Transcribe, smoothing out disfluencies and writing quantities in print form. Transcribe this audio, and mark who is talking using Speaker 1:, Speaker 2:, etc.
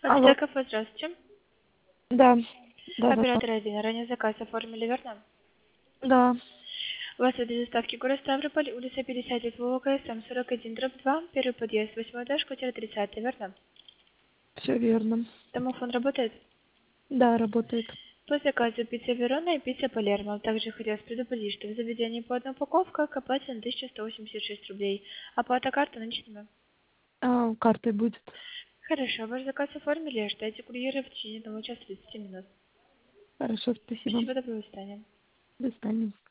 Speaker 1: Алло.
Speaker 2: Ацтеков, здравствуйте.
Speaker 1: Да. Да.
Speaker 2: Оператор 1. Ранее заказ оформили, верно?
Speaker 1: Да.
Speaker 2: У вас адрес доставки город Ставрополь, улица 50 лет ВОКС, там 41, дробь 2, первый подъезд, 8 этаж, квартира 30, верно?
Speaker 1: Все верно.
Speaker 2: Домофон работает?
Speaker 1: Да, работает.
Speaker 2: По заказу пицца Верона и пицца Палермо. Также хотелось предупредить, что в заведении по одной упаковке оплата на 1186 рублей. Оплата карты наличными.
Speaker 1: Картой будет.
Speaker 2: Хорошо, ваш заказ оформили, ожидайте курьера в течение 1 часа 30 минут.
Speaker 1: Хорошо, спасибо.
Speaker 2: Спасибо, доброго свидания.
Speaker 1: До свидания.